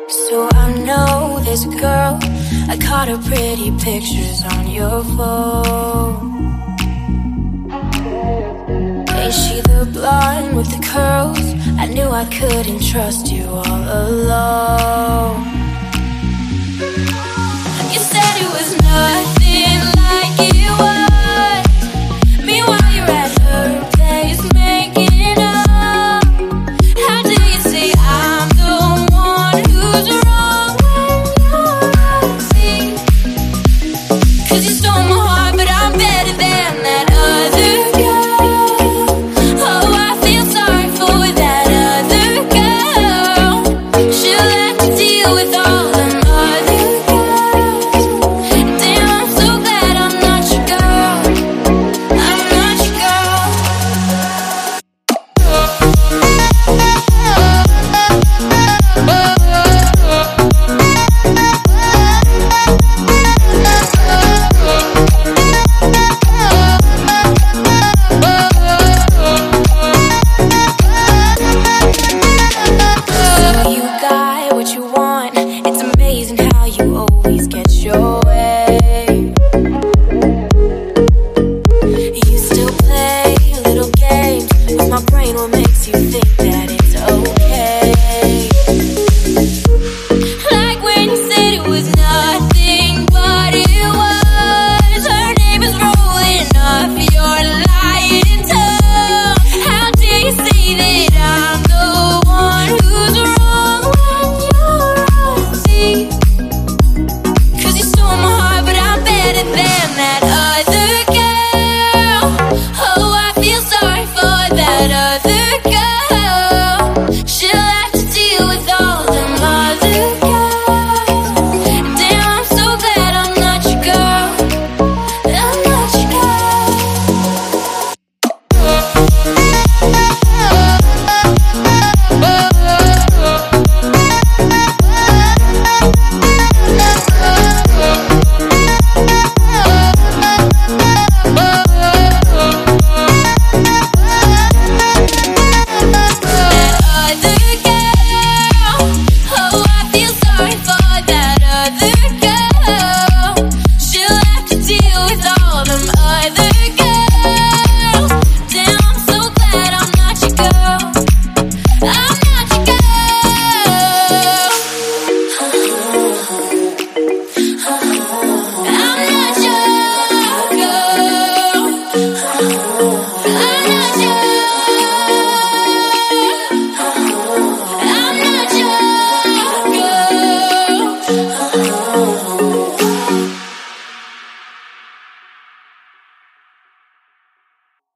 So I know this girl, I caught her pretty pictures on your phone. Ain't she the blonde with the curls? I knew I couldn't trust you all alone. You said it was nothing like it was.